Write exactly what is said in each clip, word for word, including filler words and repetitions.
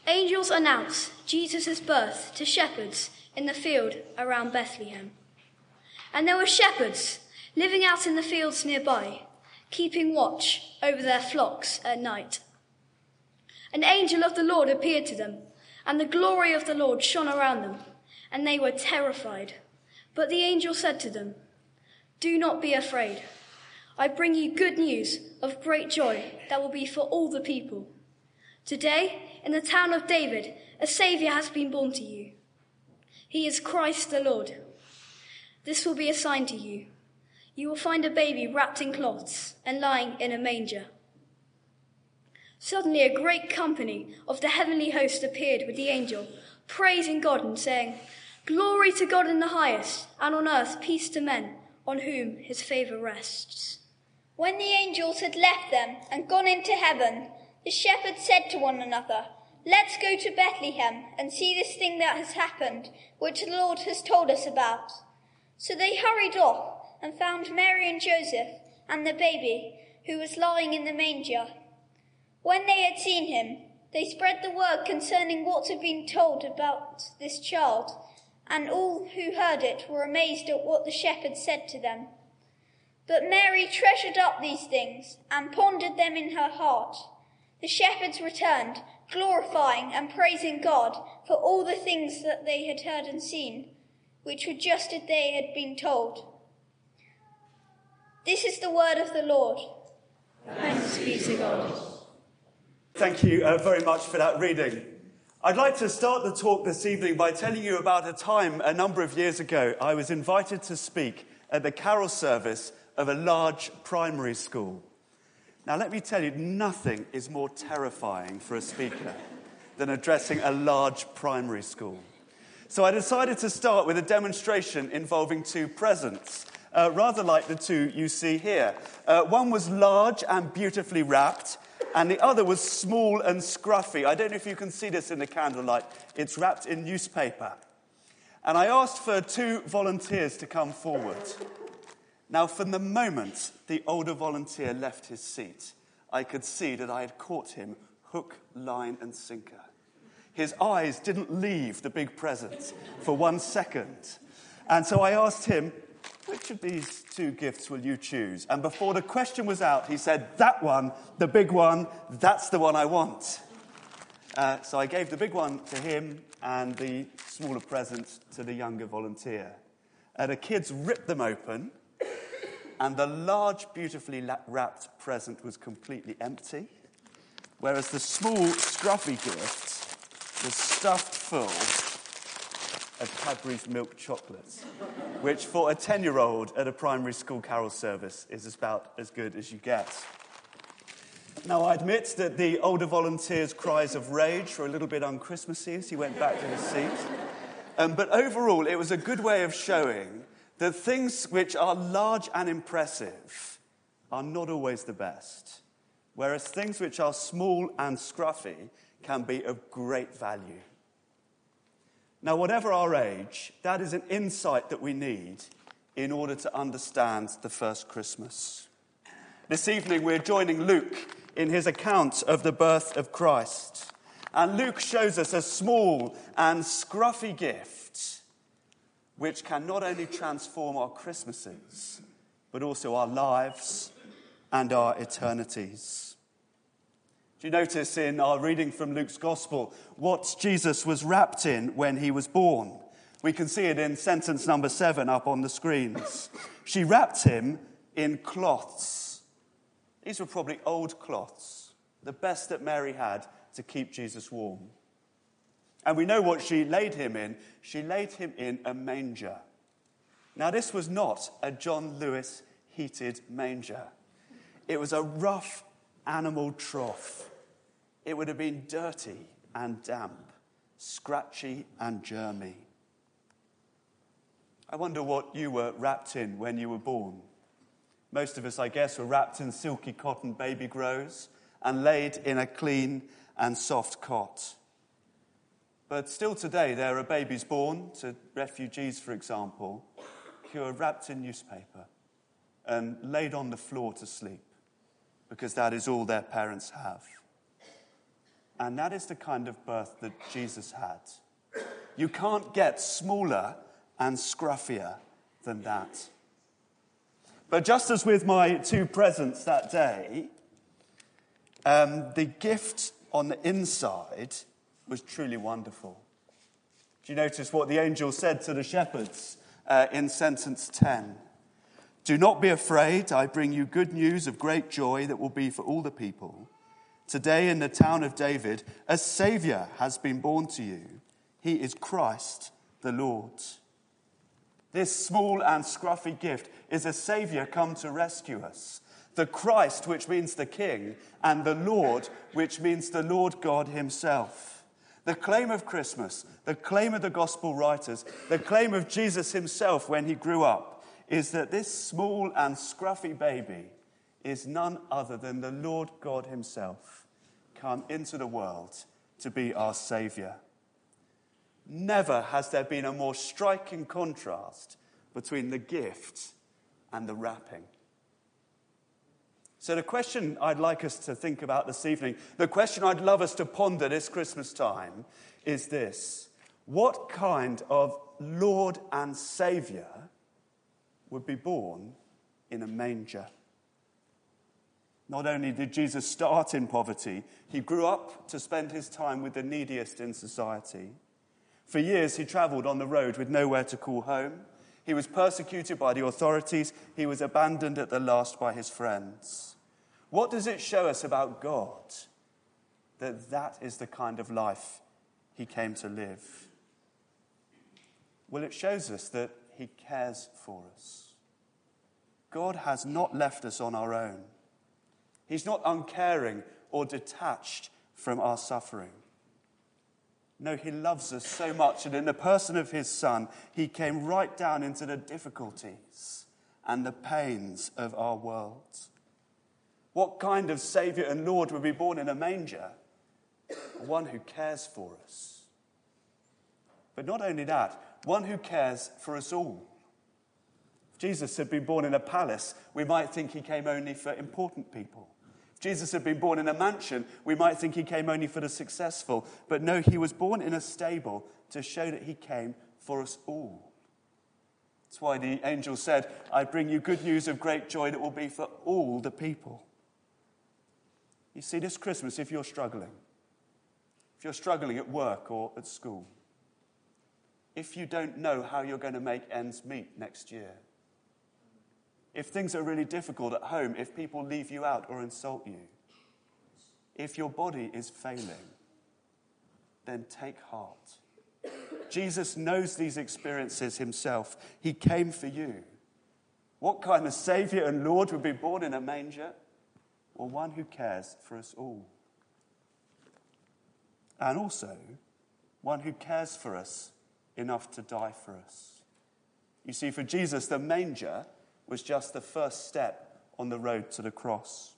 Angels announce Jesus' birth to shepherds in the field around Bethlehem. And there were shepherds living out in the fields nearby, keeping watch over their flocks at night. An angel of the Lord appeared to them, and the glory of the Lord shone around them, and they were terrified. But the angel said to them, "Do not be afraid. I bring you good news of great joy that will be for all the people. Today, in the town of David, a Saviour has been born to you. He is Christ the Lord. This will be a sign to you. You will find a baby wrapped in cloths and lying in a manger." Suddenly a great company of the heavenly host appeared with the angel, praising God and saying, "Glory to God in the highest, and on earth peace to men on whom his favour rests." When the angels had left them and gone into heaven, the shepherds said to one another, "Let's go to Bethlehem and see this thing that has happened, which the Lord has told us about." So they hurried off and found Mary and Joseph and the baby, who was lying in the manger. When they had seen him, they spread the word concerning what had been told about this child, and all who heard it were amazed at what the shepherds said to them. But Mary treasured up these things and pondered them in her heart. The shepherds returned, glorifying and praising God for all the things that they had heard and seen, which were just as they had been told. This is the word of the Lord. Thanks be to God. Thank you uh, very much for that reading. I'd like to start the talk this evening by telling you about a time a number of years ago I was invited to speak at the carol service of a large primary school. Now, let me tell you, nothing is more terrifying for a speaker than addressing a large primary school. So I decided to start with a demonstration involving two presents, uh, rather like the two you see here. Uh, one was large and beautifully wrapped, and the other was small and scruffy. I don't know if you can see this in the candlelight. It's wrapped in newspaper. And I asked for two volunteers to come forward. Now, from the moment the older volunteer left his seat, I could see that I had caught him hook, line, and sinker. His eyes didn't leave the big present for one second. And so I asked him, "Which of these two gifts will you choose?" And before the question was out, he said, "That one, the big one, that's the one I want." Uh, so I gave the big one to him and the smaller present to the younger volunteer. Uh, the kids ripped them open, and the large, beautifully wrapped present was completely empty, whereas the small, scruffy gift was stuffed full of Cadbury's milk chocolates, which for a ten-year-old at a primary school carol service is about as good as you get. Now, I admit that the older volunteer's cries of rage were a little bit un-Christmassy as he went back to his seat. Um, but overall, it was a good way of showing that things which are large and impressive are not always the best, whereas things which are small and scruffy can be of great value. Now, whatever our age, that is an insight that we need in order to understand the first Christmas. This evening, we're joining Luke in his account of the birth of Christ. And Luke shows us a small and scruffy gift which can not only transform our Christmases, but also our lives and our eternities. Do you notice in our reading from Luke's Gospel what Jesus was wrapped in when he was born? We can see it in sentence number seven up on the screens. She wrapped him in cloths. These were probably old cloths, the best that Mary had to keep Jesus warm. And we know what she laid him in. She laid him in a manger. Now, this was not a John Lewis heated manger. It was a rough animal trough. It would have been dirty and damp, scratchy and germy. I wonder what you were wrapped in when you were born. Most of us, I guess, were wrapped in silky cotton baby grows and laid in a clean and soft cot. But still today, there are babies born to refugees, for example, who are wrapped in newspaper and laid on the floor to sleep because that is all their parents have. And that is the kind of birth that Jesus had. You can't get smaller and scruffier than that. But just as with my two presents that day, um, the gift on the inside was truly wonderful. Do you notice what the angel said to the shepherds uh, in sentence ten? Do not be afraid, I bring you good news of great joy that will be for all the people. Today in the town of David, a Saviour has been born to you. He is Christ the Lord. This small and scruffy gift is a Saviour come to rescue us. The Christ, which means the King, and the Lord, which means the Lord God himself. The claim of Christmas, the claim of the gospel writers, the claim of Jesus himself when he grew up, is that this small and scruffy baby is none other than the Lord God himself, come into the world to be our Saviour. Never has there been a more striking contrast between the gift and the wrapping. So the question I'd like us to think about this evening, the question I'd love us to ponder this Christmas time is this: what kind of Lord and Saviour would be born in a manger? Not only did Jesus start in poverty, he grew up to spend his time with the neediest in society. For years, he travelled on the road with nowhere to call home. He was persecuted by the authorities. He was abandoned at the last by his friends. What does it show us about God? That that is the kind of life he came to live. Well, it shows us that he cares for us. God has not left us on our own. He's not uncaring or detached from our suffering. No, he loves us so much, and in the person of his Son, he came right down into the difficulties and the pains of our world. What kind of Saviour and Lord would be born in a manger? One who cares for us. But not only that, one who cares for us all. If Jesus had been born in a palace, we might think he came only for important people. If Jesus had been born in a mansion, we might think he came only for the successful. But no, he was born in a stable to show that he came for us all. That's why the angel said, I bring you good news of great joy that will be for all the people. You see, this Christmas, if you're struggling, if you're struggling at work or at school, if you don't know how you're going to make ends meet next year, if things are really difficult at home, if people leave you out or insult you, if your body is failing, then take heart. Jesus knows these experiences himself. He came for you. What kind of Saviour and Lord would be born in a manger? Well, one who cares for us all. And also, one who cares for us enough to die for us. You see, for Jesus, the manger was just the first step on the road to the cross.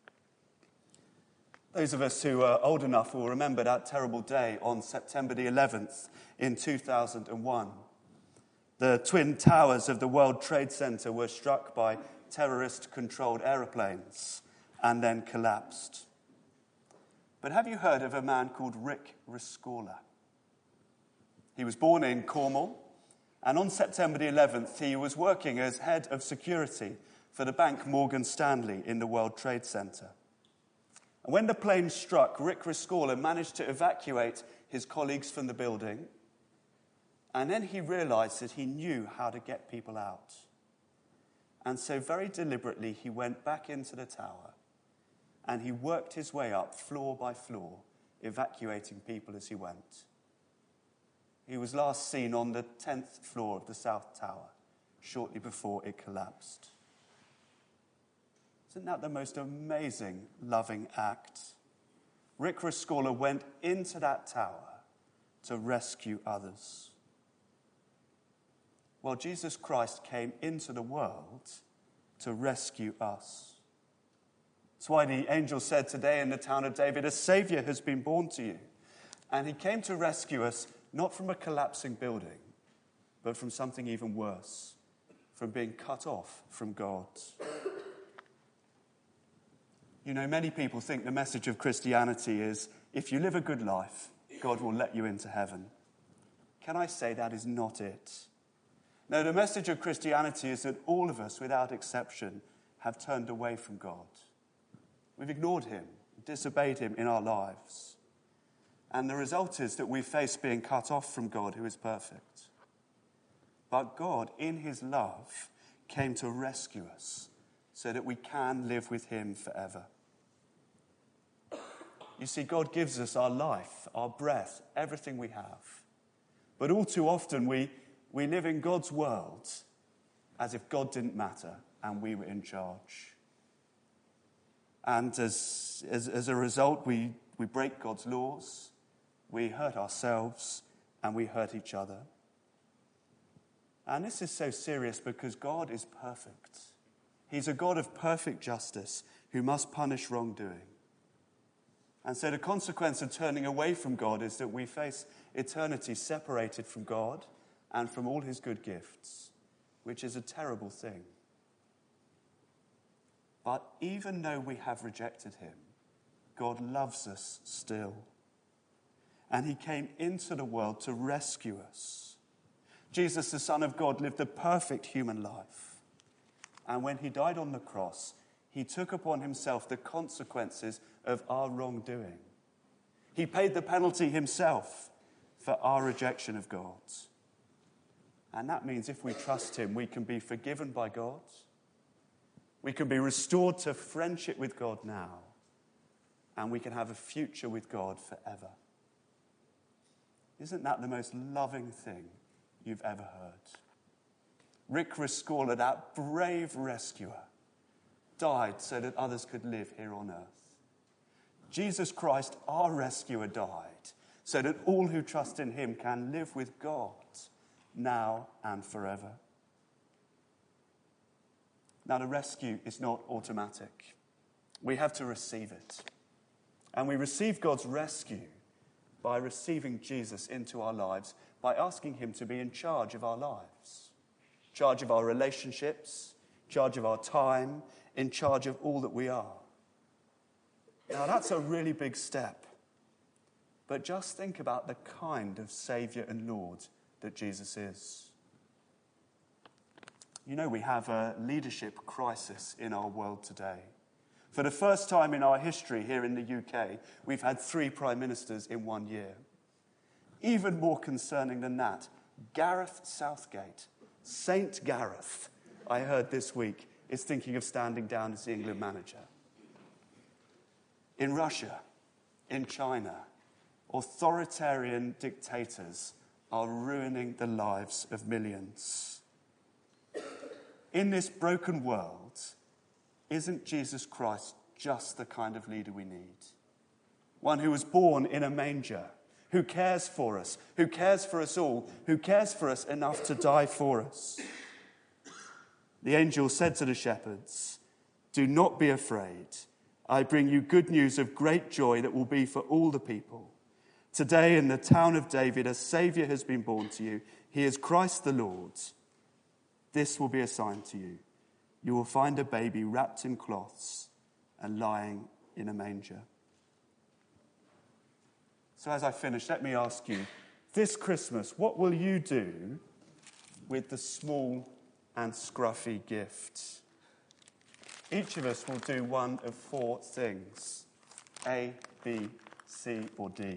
Those of us who are old enough will remember that terrible day on September the eleventh in two thousand one. The twin towers of the World Trade Center were struck by terrorist-controlled aeroplanes and then collapsed. But have you heard of a man called Rick Rescorla? He was born in Cornwall, and on September the eleventh, he was working as head of security for the bank Morgan Stanley in the World Trade Center. And when the plane struck, Rick Rescorla managed to evacuate his colleagues from the building, and then he realized that he knew how to get people out. And so very deliberately, he went back into the tower, and he worked his way up floor by floor, evacuating people as he went. He was last seen on the tenth floor of the South Tower, shortly before it collapsed. Isn't that the most amazing, loving act? Rick Rescorla went into that tower to rescue others. Well, Jesus Christ came into the world to rescue us. That's why the angel said today in the town of David, a Saviour has been born to you. And he came to rescue us not from a collapsing building, but from something even worse, from being cut off from God. You know, many people think the message of Christianity is if you live a good life, God will let you into heaven. Can I say that is not it? No, the message of Christianity is that all of us, without exception, have turned away from God. We've ignored him, disobeyed him in our lives. And the result is that we face being cut off from God, who is perfect. But God, in his love, came to rescue us so that we can live with him forever. You see, God gives us our life, our breath, everything we have. But all too often we, we live in God's world as if God didn't matter and we were in charge. And as, as, as a result, we, we break God's laws, we hurt ourselves, and we hurt each other. And this is so serious because God is perfect. He's a God of perfect justice who must punish wrongdoing. And so the consequence of turning away from God is that we face eternity separated from God and from all his good gifts, which is a terrible thing. But even though we have rejected him, God loves us still. And he came into the world to rescue us. Jesus, the Son of God, lived a perfect human life. And when he died on the cross, he took upon himself the consequences of our wrongdoing. He paid the penalty himself for our rejection of God. And that means if we trust him, we can be forgiven by God. We can be restored to friendship with God now. And we can have a future with God forever. Isn't that the most loving thing you've ever heard? Rick Rescorla, that brave rescuer, died so that others could live here on earth. Jesus Christ, our rescuer, died so that all who trust in him can live with God now and forever. Now, the rescue is not automatic. We have to receive it. And we receive God's rescue by receiving Jesus into our lives, by asking him to be in charge of our lives, charge of our relationships, charge of our time, in charge of all that we are. Now, that's a really big step. But just think about the kind of Saviour and Lord that Jesus is. You know, we have a leadership crisis in our world today. For the first time in our history here in the U K, we've had three prime ministers in one year. Even more concerning than that, Gareth Southgate, Saint Gareth, I heard this week, is thinking of standing down as the England manager. In Russia, in China, authoritarian dictators are ruining the lives of millions. In this broken world, isn't Jesus Christ just the kind of leader we need? One who was born in a manger, who cares for us, who cares for us all, who cares for us enough to die for us. The angel said to the shepherds, "Do not be afraid. I bring you good news of great joy that will be for all the people. Today in the town of David, a Saviour has been born to you. He is Christ the Lord. This will be a sign to you. You will find a baby wrapped in cloths and lying in a manger." So as I finish, let me ask you, this Christmas, what will you do with the small and scruffy gift? Each of us will do one of four things: A, B, C, or D.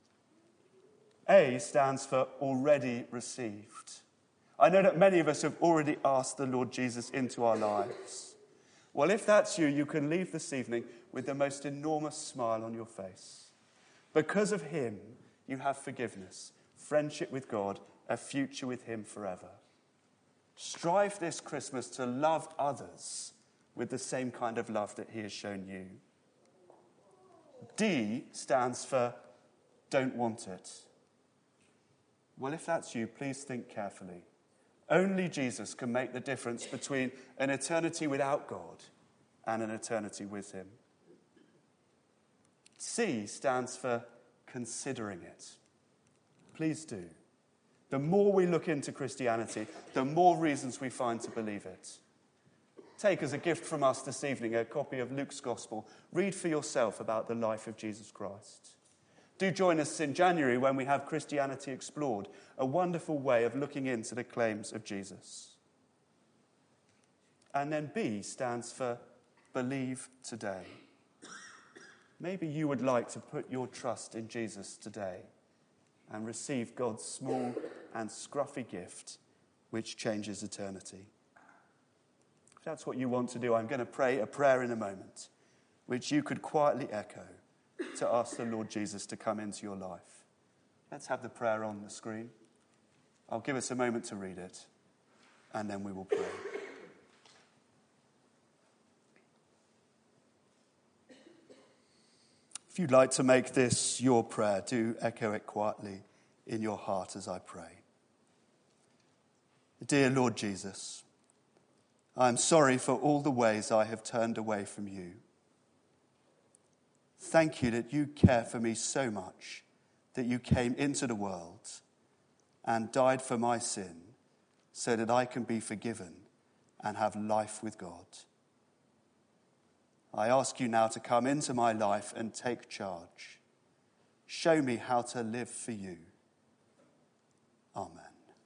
A stands for already received. I know that many of us have already asked the Lord Jesus into our lives. Well, if that's you, you can leave this evening with the most enormous smile on your face. Because of him, you have forgiveness, friendship with God, a future with him forever. Strive this Christmas to love others with the same kind of love that he has shown you. D stands for don't want it. Well, if that's you, please think carefully. Only Jesus can make the difference between an eternity without God and an eternity with him. C stands for considering it. Please do. The more we look into Christianity, the more reasons we find to believe it. Take as a gift from us this evening a copy of Luke's Gospel. Read for yourself about the life of Jesus Christ. Do join us in January when we have Christianity Explored, a wonderful way of looking into the claims of Jesus. And then B stands for Believe Today. Maybe you would like to put your trust in Jesus today and receive God's small and scruffy gift, which changes eternity. If that's what you want to do, I'm going to pray a prayer in a moment, which you could quietly echo to ask the Lord Jesus to come into your life. Let's have the prayer on the screen. I'll give us a moment to read it, and then we will pray. If you'd like to make this your prayer, do echo it quietly in your heart as I pray. Dear Lord Jesus, I am sorry for all the ways I have turned away from you. Thank you that you care for me so much that you came into the world and died for my sin so that I can be forgiven and have life with God. I ask you now to come into my life and take charge. Show me how to live for you. Amen.